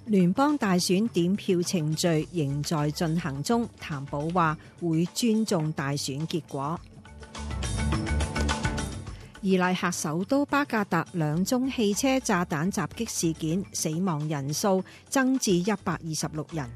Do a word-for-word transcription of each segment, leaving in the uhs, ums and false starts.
聯邦大選點票程序仍在進行中，譚寶話會尊重大選結果。伊拉克首都巴格達兩宗汽車炸彈襲擊事件，死亡人數增至一百二十六人。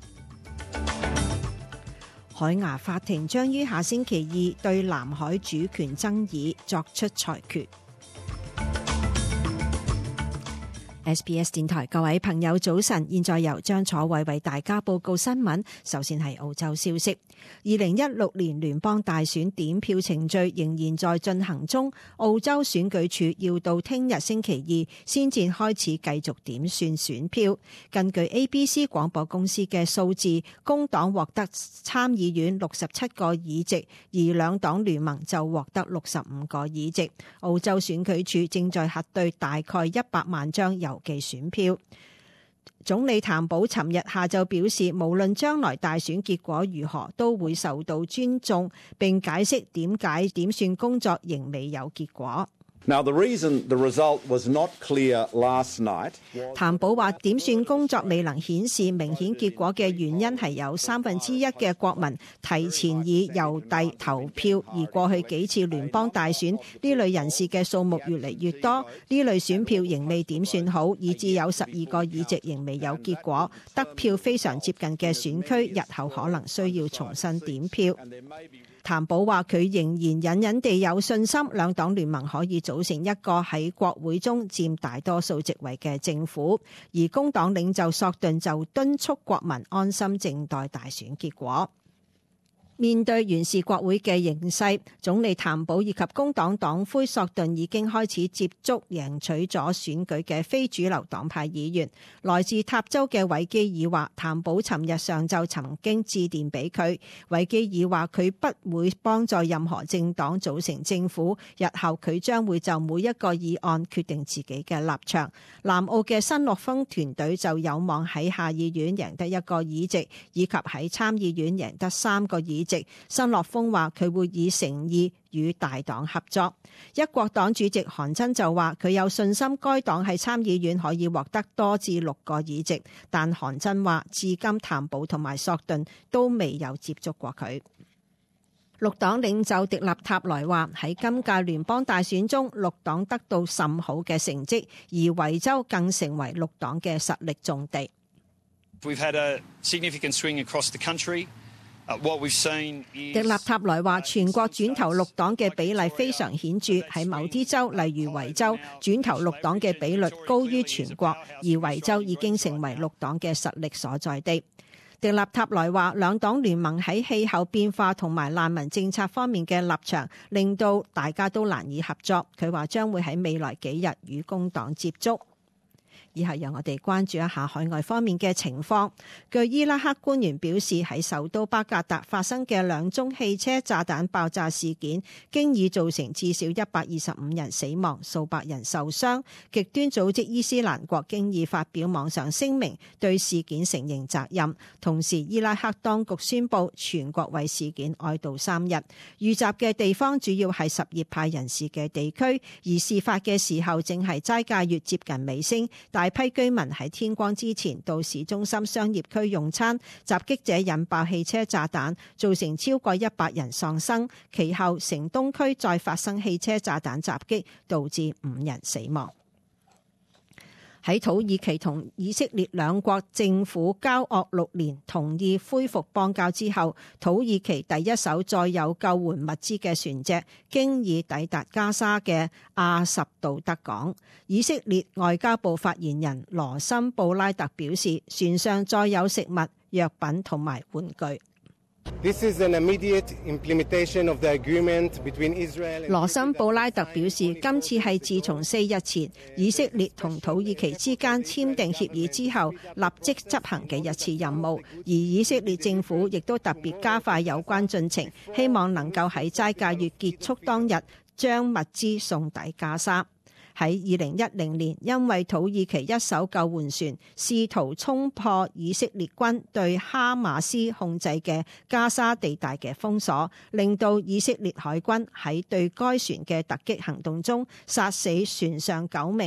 海牙法庭將於下星期二對南海主權爭議作出裁決。S B S 電台各位朋友早晨，現在由張楚偉為大家報告新聞。首先係澳洲消息，二零一六年聯邦大選點票程序仍然在進行中，澳洲選舉處要到聽日星期二先至開始繼續點算選票。根據 A B C 廣播公司嘅數字，工黨獲得參議院六十七個議席，而兩黨聯盟就獲得六十五個議席。澳洲選舉處正在核對大概一百萬張郵寄選票。總理譚寶尋日下晝表示，無論將來大選結果如何，都會受到尊重，並解釋點解點算工作仍未有結果。 Now, the reason the result was not clear last night. 譚寶話點算工作未能顯示明顯結果嘅原因係有三分之一嘅國民提前以郵遞投票，而過去幾次聯邦大選呢類人士嘅數目越嚟越多，呢類選票仍未點算好，以致有十二個議席仍未有結果。得票非常接近嘅選區，日後可能需要重新點票。譚寶話佢仍然隱隱地有信心，兩黨聯盟可以組成一個喺國會中佔大多數席位嘅政府，而工黨領袖索頓就敦促國民安心靜待大選結果。面對完善國會嘅形勢，總理譚寶以及工黨黨魁索頓已經開始接觸贏取咗選舉嘅非主流黨派議員。來自塔州嘅韋基爾話，譚寶尋日上晝曾經致電俾佢。韋基爾話佢不會幫助任何政黨組成政府，日後佢將會就每一個議案決定自己嘅立場。南澳嘅新樂豐團隊就有望喺下議院贏得一個議席，以及喺參議院贏得三個議席。新樂豐話佢會以誠意與大黨合作。一國黨主席韓真就話佢有信心該黨喺參議院可以獲得多至六個議席，但韓真話至今譚寶同埋索頓都未有接觸過佢。綠黨領袖迪納塔萊話喺今屆聯邦大選中，綠黨得到甚好嘅成績，而維州更成為綠黨嘅實力重地。 We've had a significant swing across the country. 迪納塔萊話全國轉投綠黨嘅比例非常顯著，喺某啲州例如維州轉投綠黨嘅比率高於全國，而維州已經成為綠黨嘅實力所在地。迪納塔萊話兩黨聯盟喺氣候變化同埋難民政策方面嘅立場令到大家都難以合作，佢話將會喺未來幾日與工黨接觸。以下讓我哋關注一下海外方面嘅情況。據伊拉克官員表示，喺首都巴格達發生嘅兩宗汽車炸彈爆炸事件，經已造成至少一百二十五人死亡，數百人受傷。極端組織伊斯蘭國經已發表網上聲明，對事件承認責任。同時，伊拉克當局宣布全國為事件哀悼三日。遇襲嘅地方主要係什葉派人士嘅地區，而事發嘅時候正係齋戒月接近尾聲。大批居民喺天光之前到市中心商業區用餐，襲擊者引爆汽車炸彈，造成超過一百人喪生。其後城東區再發生汽車炸彈襲擊，導致五人死亡。喺土耳其同以色列兩國政府交惡六年，同意恢復邦交之後，土耳其第一艘載有救援物資嘅船隻經已抵達加沙嘅阿什杜德港。以色列外交部發言人羅森布拉特表示，船上載有食物、藥品同埋玩具。 This is an immediate implementation of the agreement between Israel and 羅森布拉特表示，今次係自從四日前以色列同土耳其之間簽訂協議之後立即執行嘅一次任務，而以色列政府亦都特別加快有關進程，希望能夠喺齋戒月結束當日將物資送抵加沙。喺二零一零年，因為土耳其一艘救援船試圖衝破以色列軍對哈馬斯控制嘅加沙地帶嘅封鎖，令到以色列海軍喺對該船嘅突擊行動中殺死船上九名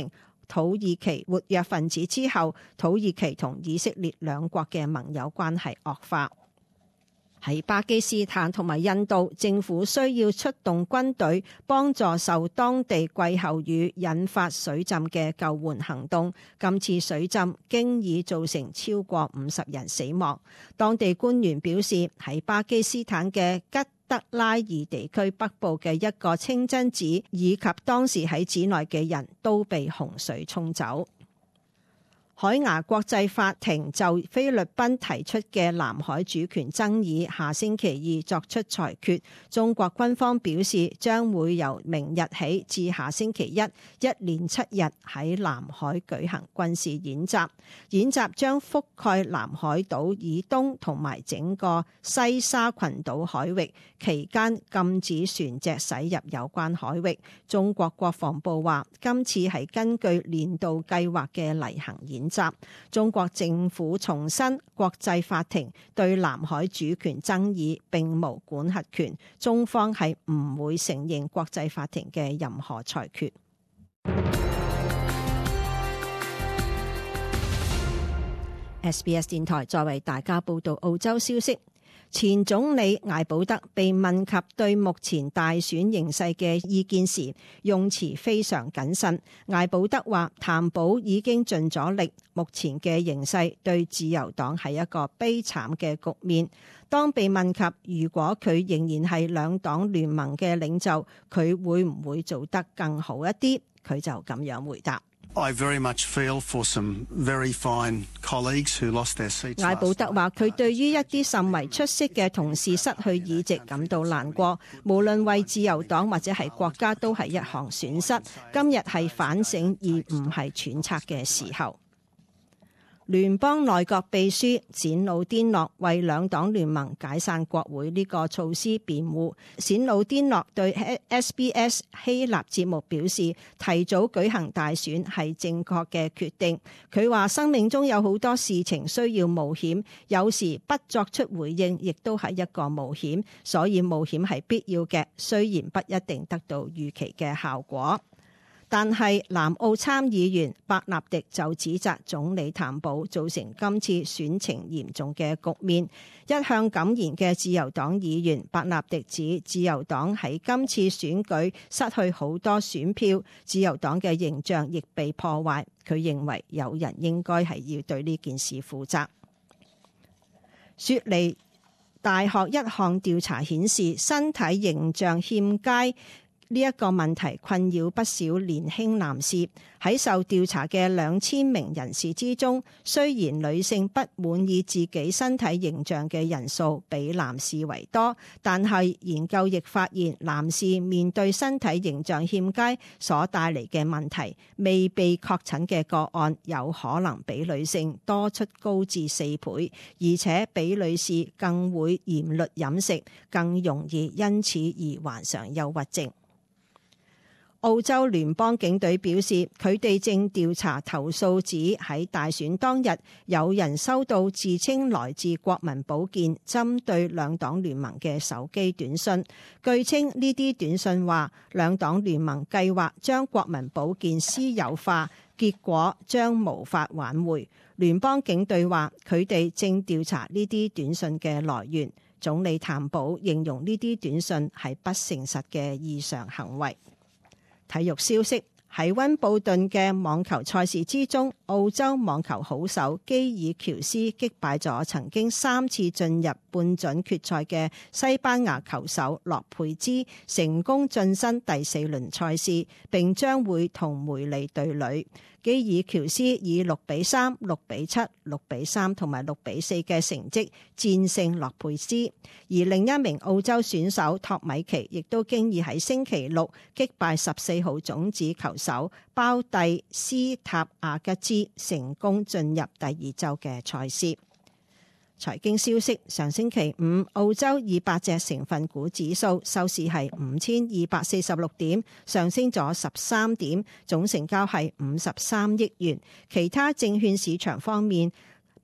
土耳其活躍分子之後，土耳其同以色列兩國嘅盟友關係惡化。喺巴基斯坦同埋印度，政府需要出動軍隊幫助受當地季候雨引發水浸嘅救援行動。今次水浸經已造成超過五十人死亡。當地官員表示，喺巴基斯坦嘅吉德拉爾地區北部嘅一個清真寺以及當時喺寺內嘅人都被洪水沖走。海牙國際法庭就菲律賓提出嘅南海主權爭議，下星期二作出裁決。中國軍方表示，將會由明日起至下星期一，一連七日喺南海舉行軍事演習。演習將覆蓋南海島以東同埋整個西沙群島海域，期間禁止船隻駛入有關海域。中國國防部話，今次係根據年度計劃嘅例行演習。中國政府重申，國際法庭對南海主權爭議並無管轄權，中方係唔會承認國際法庭嘅任何裁決。S B S 電台再為大家報道澳洲消息。前總理艾保德被問及對目前大選形勢嘅意見時，用詞非常謹慎。艾保德話，譚寶已經盡咗力，目前嘅形勢對自由黨係一個悲慘嘅局面。當被問及如果佢仍然係兩黨聯盟嘅領袖，佢會唔會做得更好一啲？佢就咁樣回答。 I very much feel for some very fine colleagues who lost their seats. 艾保德話，佢對於一啲甚為出色嘅同事失去議席感到難過，無論為自由黨或者係國家都係一項損失。今日係反省而唔係揣測嘅時候。聯邦內閣秘書冼魯甸諾為兩黨聯盟解散國會呢個措施辯護。冼魯甸諾對 S B S 希臘節目表示，提早舉行大選係正確嘅決定。佢話生命中有好多事情需要冒險，有時不作出回應亦都係一個冒險，所以冒險係必要嘅，雖然不一定得到預期嘅效果。但係南澳參議員伯納迪就指責總理譚寶造成今次選情嚴重嘅局面。一向敢言嘅自由黨議員伯納迪指，自由黨喺今次選舉失去好多選票，自由黨嘅形象亦被破壞。佢認為有人應該係要對呢件事負責。雪梨大學一項調查顯示，身體形象欠佳呢一個問題困擾不少年輕男士。喺受調查嘅兩千名人士之中，雖然女性不滿意自己身體形象嘅人數比男士為多，但係研究亦發現，男士面對身體形象欠佳所帶嚟嘅問題，未被確診嘅個案有可能比女性多出高至四倍，而且比女士更會嚴律飲食，更容易因此而患上憂鬱症。澳洲聯邦警隊表示，佢哋正調查投訴，指喺大選當日有人收到自稱來自國民保健針對兩黨聯盟嘅手機短信。據稱呢啲短信話，兩黨聯盟計劃將國民保健私有化，結果將無法挽回。聯邦警隊話，佢哋正調查呢啲短信嘅來源。總理譚寶形容呢啲短信係不誠實嘅異常行為。體育消息，喺溫布頓嘅網球賽事之中，澳洲網球好手基爾喬斯擊敗咗曾經三次進入半準決賽嘅西班牙球手洛佩茲，成功晉身第四輪賽事，並將會同梅利對壘。基爾喬斯以六比三、六比七、六比三同埋六比四嘅成績戰勝洛佩茲，而另一名澳洲選手托米奇亦都經已喺星期六擊敗十四號種子球手包蒂斯塔亞吉茲，成功進入第二周嘅賽事。財經消息，上星期五澳洲二百隻成分股指數收市係五千二百四十六點，上升咗十三點，總成交係五十三億元。其他證券市場方面，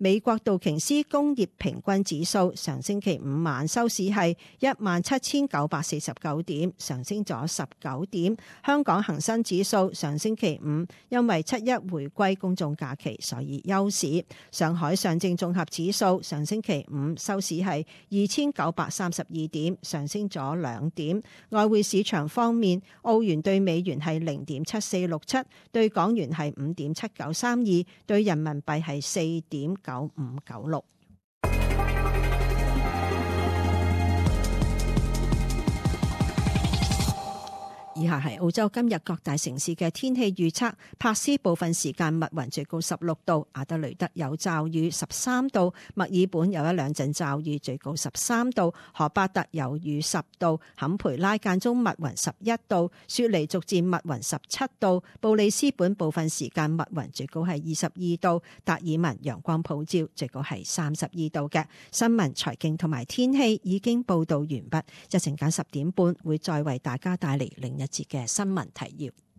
美國道瓊斯工業平均指數上星期五晚收市係一萬七千九百四十九點，上升咗十九點。香港恒生指數上星期五因為七一回歸公眾假期，所以休市。上海上證綜合指數上星期五收市係二千九百三十二點，上升咗兩點。外匯市場方面，澳元對美元係零點七四六七，對港元係五點七九三二，對人民幣係四點九五九六。以下係澳洲今日各大城市嘅天氣預測。珀斯部分時間密雲，最高十六度；阿德雷德有驟雨，十三度；墨爾本有一兩陣驟雨，最高十三度；荷巴特有雨十度；坎培拉間中密雲十一度；雪梨逐漸密雲十七度；布里斯本部分時間密雲，最高係二十二度；達爾文陽光普照，最高係三十二度嘅。新聞、財經同埋天氣已經報道完畢，一陣間十點半會再為大家帶嚟另一節嘅新聞提要。